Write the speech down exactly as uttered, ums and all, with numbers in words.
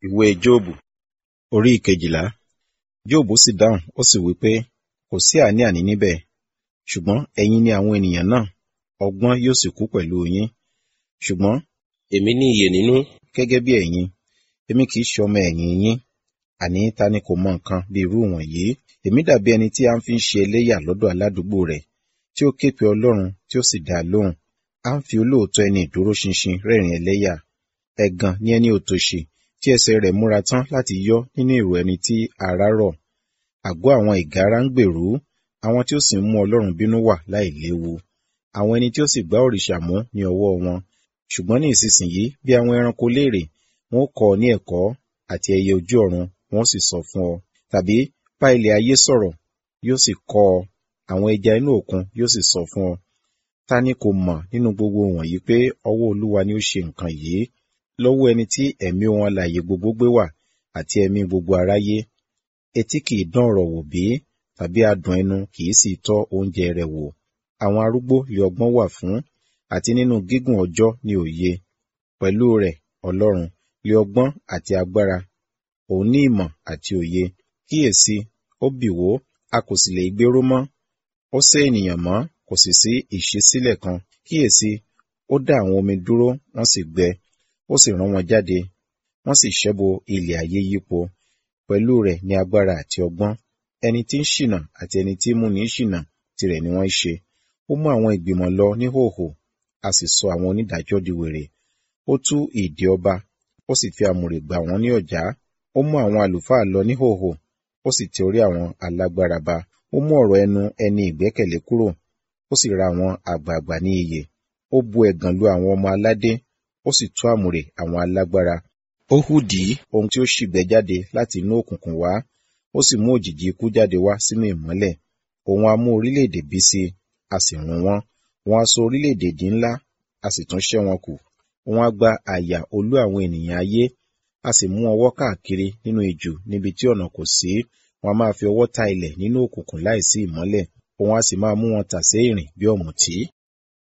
Ìwé Jóòbù orí ìkejìlá. Jóòbù sì dáhùn, ó sì wí pé, kò sí àní-àní níbẹ̀, ṣùgbọ́n ẹ̀yin ni àwọn ènìyàn náà, ọgbọ́n yóò sì kú pẹ̀lú yín. Ṣùgbọ́n èmi ní iyè nínú. gẹ́gẹ́ bí ẹ̀yin, èmi kì í ṣe ọmọ ẹ̀yìn yín, àní ta ni kò mọ nǹkan bí irú wọ̀nyí? Èmi dàbí ẹni tí a ń fi ń ṣe ẹlẹ́yà lọ́dọ̀ aládùúgbò rẹ̀, tí ó ké pe Ọlọ́run tí ó sì dá a lóhùn. A ń fi olóòótọ́ ẹni ìdúróṣinṣin rẹ́rìn ẹlẹ́yà. Ẹ̀gàn ni ẹni òtòṣì tí ẹsẹ̀ rẹ̀ múra tán láti yọ́ nínú èrò ẹni tí ara rọ̀. Àgọ́ àwọn ìgárá ń gbèrú, àwọn tí ó sì ń mú Ọlọ́run bínú wà láìléwu. Àwọn ẹni tí ó sì gbá òrìṣà mú ní ọwọ́ wọn. Ṣùgbọ́n ní ìsinsìnyí, bí àwọn ẹranko léèrè, wọn ó kọ́ ọ ní ẹ̀kọ́, àti ẹyẹ ojú ọ̀run, wọn ó sì sọ fún ọ. Tàbí bá ilẹ̀ ayé sọ̀rọ̀, yóò sì kọ́ ọ, àwọn ẹja inú òkun yóò sì sọ fún ọ. Ta ni kò mọ̀ nínú gbogbo wọ̀nyí pé ọwọ́ Olúwa ni ó ṣe nǹkan yìí, lọ́wọ́ ẹni tí ẹ̀mí ohun alààyè gbogbo gbé wà, àti ẹ̀mí gbogbo aráyé? Etí kì í dán ọ̀rọ̀ wò bí, tàbí adùn ẹnu kì í sì tọ́ oúnjẹ rẹ̀ wò. Àwọn arúgbó lé ọgbọ́n wà fún, àti nínú gígùn ọjọ́ ní òye. Pẹ̀lú rẹ̀, Ọlọ́run, lé ọgbọ́n àti agbára, òun ní ìmọ̀ àti òye. Kíyèsí, ó bì wó, a kò sì lè gbéró mọ́. Ó sé ènìyàn mọ́, kò sì sí ìṣísílẹ̀ kan. Kíyèsí, ó dá àwọn omi dúró, wọ́n sì gbẹ, ó sì rán wọn jáde, wọ́n sì ṣẹ́bo ilẹ̀ ayé yípo. Pẹ̀lú rẹ̀ ní agbára àti ọgbọ́n. Ẹni tí ń ṣìnà àti ẹni tí ń múni ṣìnà, tirẹ̀ ni wọ́n ṣe. Ó mú àwọn ìgbìmọ̀ lọ níhòhò, a sì sọ àwọn onídàájọ́ di wèrè. Ó tú ìdè ọba, ó sì fi àmùrè gbà wọ́n ní ọ̀já. Ó mú àwọn àlùfáà lọ níhòhò, ó sì tẹ orí àwọn alágbára ba. Ó mú ọ̀rọ̀ ẹnu ẹni ìgbẹ́kẹ̀lé kúrò, ó sì ra àwọn àgbààgbà ní iyè. Ó bu ẹ̀gàn lu àwọn ọmọ aládé, ó sì tú àmùrè àwọn alágbára. Ó hùdí ohun tí ó ṣìgbẹ́ jáde láti inú òkùnkùn wá, ó sì mú òjìji ikú jáde wá sínú ìmọ́lẹ̀. Òun á mú orílẹ̀-èdè bí sí, a sì run wọ́n. Òun á sọ orílẹ̀-èdè di ńlá, a sì tún ṣẹ́ wọn kù. Òun á gba àyà olú àwọn ènìyàn ayé, a sì mú ọwọ́ káàkiri nínú ijù níbi tí ọ̀nà kò sí. Wọn a máa fi ọwọ́ ta ilẹ̀ nínú òkùnkùn láìsí ìmọ́lẹ̀. Òun á sì máa mú wọn tà sé ìrìn bí ọ̀mùtí.